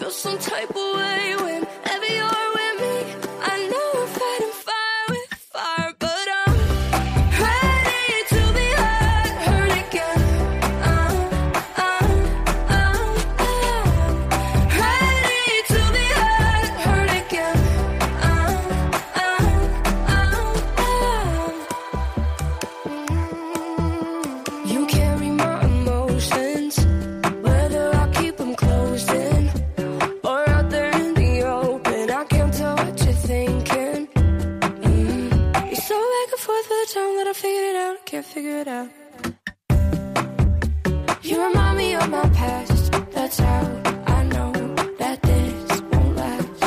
feel some type of way whenever you're with me. I know we're fighting fire with fire, but I'm ready to be hurt again. Ready to be hurt again. You carry my emotions, whether I keep them closed in or out there in the open. I can't tell what you're thinking. You're so back and forth by the time that I figured it out, I can't figure it out. You remind me of my past, that's how I know that this won't last.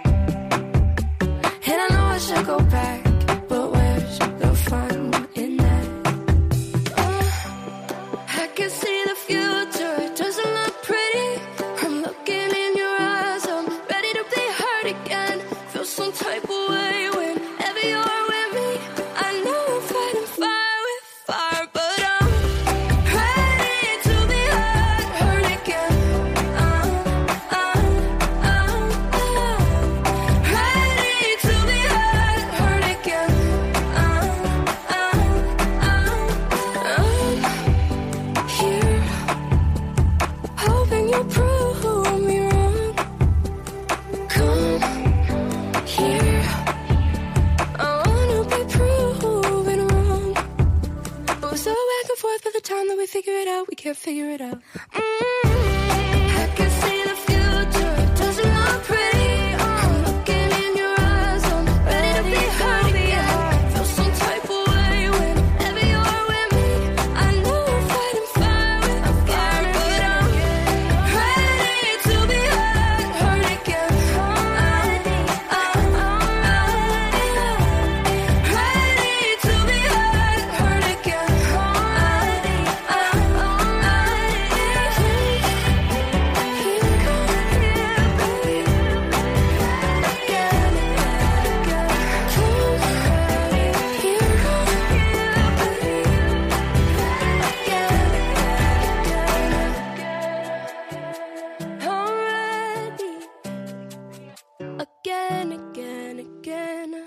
And I know I should go back, but where's the fun in that? I can see the future, it doesn't look pretty. I'm looking in your eyes, I'm ready to be hurt again. Feel some type of way whenever you're with me. I know I'm fighting fire with fire, but I'm ready to be hurt again. Ready to be hurt again. Here, hoping you'll prove me wrong. Come here, I wanna be proven wrong. But we're so back and forth by the time that we figure it out, we can't figure it out. I can see the future, it doesn't look pretty. I'm looking in your eyes, I'm ready to be hurt again. Feel some type of way whenever you're with me. I know we're fighting fire with fire, but I'm ready to be hurt again. Ready to be hurt again. I'm ready again, again, again.